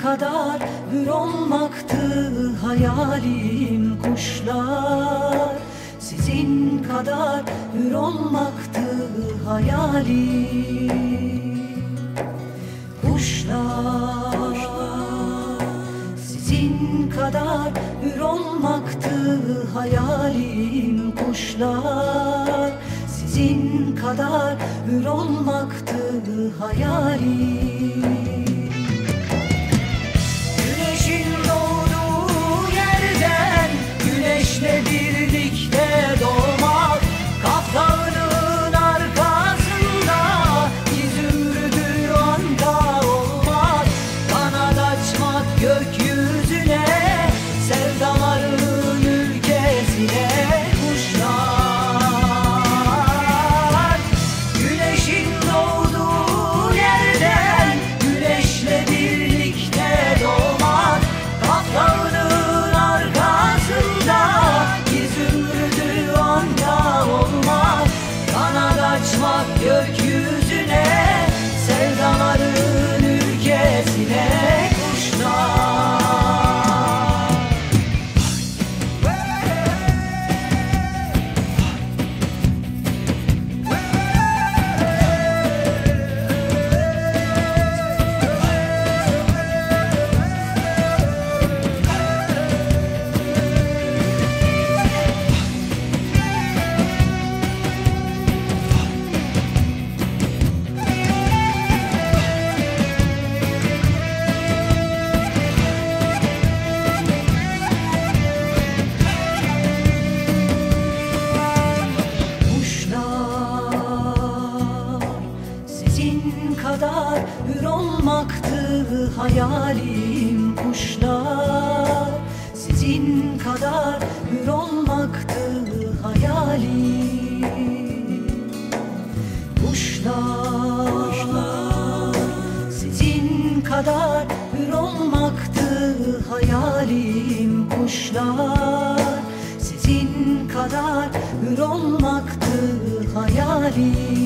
kadar hür olmaktı hayalim kuşlar. Sizin kadar hür olmaktı hayalim kuşlar. Sizin kadar hür olmaktı hayalim kuşlar. Sizin kadar hür olmaktı hayalim. Güneşin doğduğu yerden güneşle birlikte doğmak, Kaf Dağı'nın arkasında İzümrüdü anda olmak, kanat açmak gökyüzüne, sevdaların ülkesine kuşlar. Güneşin doğduğu yerden güneşle birlikte doğmak, Kaf Dağı'nın arkasında İzümrüdü anda olmak, kanat açmak gökyüzüne, sevdaların ülkesine kuşlar. Sizin kadar hür olmaktı hayalim kuşlar. Sizin kadar hür olmaktı hayalim kuşlar. Sizin kadar hür olmaktı hayalim kuşlar. Sizin kadar hür olmaktı hayalim.